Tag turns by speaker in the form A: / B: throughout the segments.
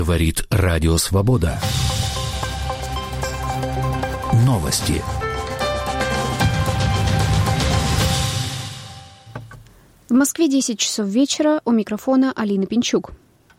A: Говорит Радио Свобода. Новости.
B: В Москве 10 часов вечера. У микрофона Алина Пинчук.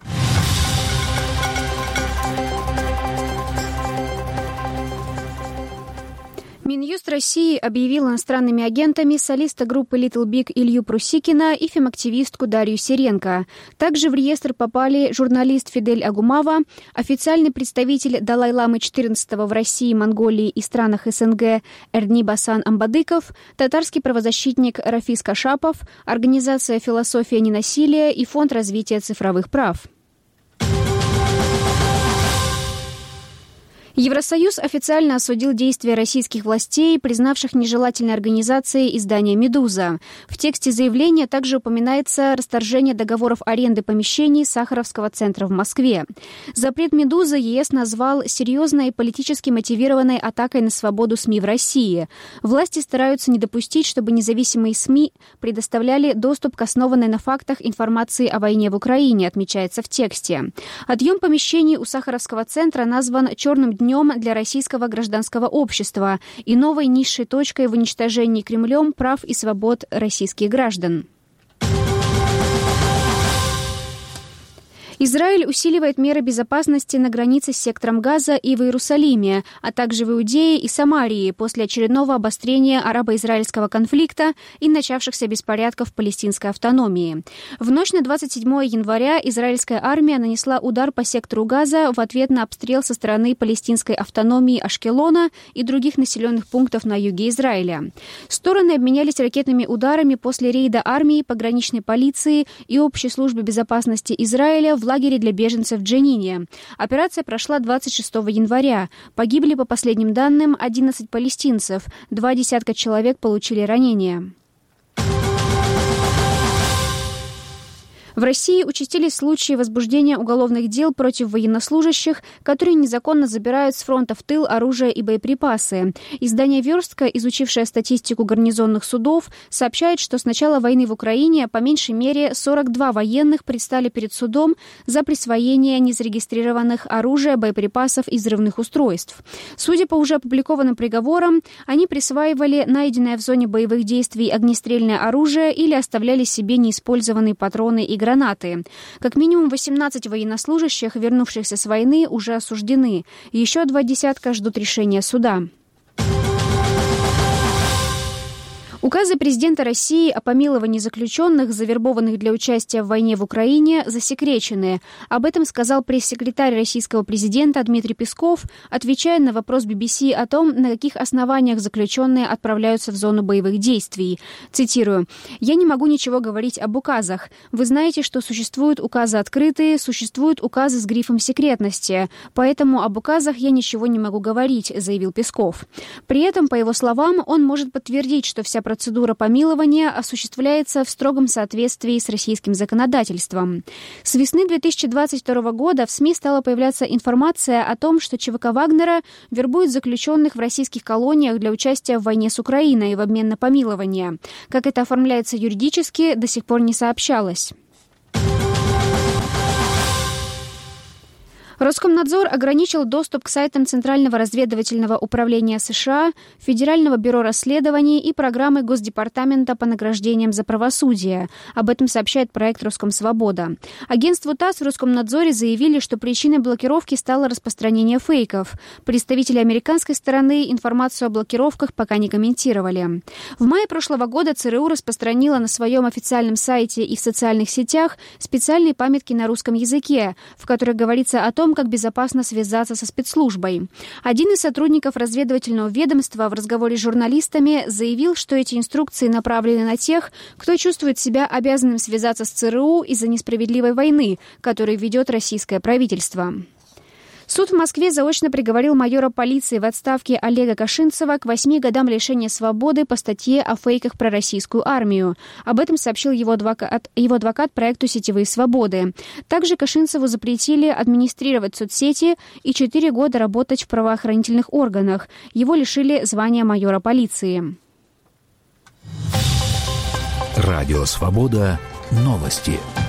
B: Минюст России объявил иностранными агентами солиста группы Little Big Илью Прусикина и фемактивистку Дарью Сиренко. Также в реестр попали журналист Фидель Агумава, официальный представитель Далай-ламы XIV в России, Монголии и странах СНГ Эрни Басан Амбадыков, татарский правозащитник Рафис Кашапов, организация «Философия ненасилия» и Фонд развития цифровых прав. Евросоюз официально осудил действия российских властей, признавших нежелательной организацией издания «Медуза». В тексте заявления также упоминается расторжение договоров аренды помещений Сахаровского центра в Москве. Запрет «Медузы» ЕС назвал серьезной и политически мотивированной атакой на свободу СМИ в России. Власти стараются не допустить, чтобы независимые СМИ предоставляли доступ к основанной на фактах информации о войне в Украине, отмечается в тексте. Отъем помещений у Сахаровского центра назван «черным днем для российского гражданского общества» и новой низшей точкой в уничтожении Кремлем прав и свобод российских граждан. Израиль усиливает меры безопасности на границе с сектором Газа и в Иерусалиме, а также в Иудее и Самарии после очередного обострения арабо-израильского конфликта и начавшихся беспорядков в палестинской автономии. В ночь на 27 января израильская армия нанесла удар по сектору Газа в ответ на обстрел со стороны палестинской автономии Ашкелона и других населенных пунктов на юге Израиля. Стороны обменялись ракетными ударами после рейда армии, пограничной полиции и общей службы безопасности Израиля в лагере для беженцев в Дженине. Операция прошла 26 января. Погибли, по последним данным, 11 палестинцев. 20 человек получили ранения. В России участились случаи возбуждения уголовных дел против военнослужащих, которые незаконно забирают с фронта в тыл оружие и боеприпасы. Издание «Верстка», изучившее статистику гарнизонных судов, сообщает, что с начала войны в Украине по меньшей мере 42 военных предстали перед судом за присвоение незарегистрированных оружия, боеприпасов и взрывных устройств. Судя по уже опубликованным приговорам, они присваивали найденное в зоне боевых действий огнестрельное оружие или оставляли себе неиспользованные патроны и гранаты. Как минимум 18 военнослужащих, вернувшихся с войны, уже осуждены. Еще 20 ждут решения суда. Указы президента России о помиловании заключенных, завербованных для участия в войне в Украине, засекречены. Об этом сказал пресс-секретарь российского президента Дмитрий Песков, отвечая на вопрос BBC о том, на каких основаниях заключенные отправляются в зону боевых действий. Цитирую: «Я не могу ничего говорить об указах. Вы знаете, что существуют указы открытые, существуют указы с грифом секретности. Поэтому об указах я ничего не могу говорить», заявил Песков. При этом, по его словам, он может подтвердить, что вся процедура помилования осуществляется в строгом соответствии с российским законодательством. С весны 2022 года в СМИ стала появляться информация о том, что ЧВК Вагнера вербует заключенных в российских колониях для участия в войне с Украиной в обмен на помилование. Как это оформляется юридически, до сих пор не сообщалось. Роскомнадзор ограничил доступ к сайтам Центрального разведывательного управления США, Федерального бюро расследований и программы Госдепартамента по награждениям за правосудие. Об этом сообщает проект «Роскомсвобода». Агентству ТАСС в Роскомнадзоре заявили, что причиной блокировки стало распространение фейков. Представители американской стороны информацию о блокировках пока не комментировали. В мае прошлого года ЦРУ распространила на своем официальном сайте и в социальных сетях специальные памятки на русском языке, в которых говорится о том, как безопасно связаться со спецслужбой. Один из сотрудников разведывательного ведомства в разговоре с журналистами заявил, что эти инструкции направлены на тех, кто чувствует себя обязанным связаться с ЦРУ из-за несправедливой войны, которую ведет российское правительство. Суд в Москве заочно приговорил майора полиции в отставке Олега Кашинцева к 8 годам лишения свободы по статье о фейках про российскую армию. Об этом сообщил его адвокат проекту «Сетевые свободы». Также Кашинцеву запретили администрировать соцсети и 4 года работать в правоохранительных органах. Его лишили звания майора полиции.
A: Радио «Свобода». Новости.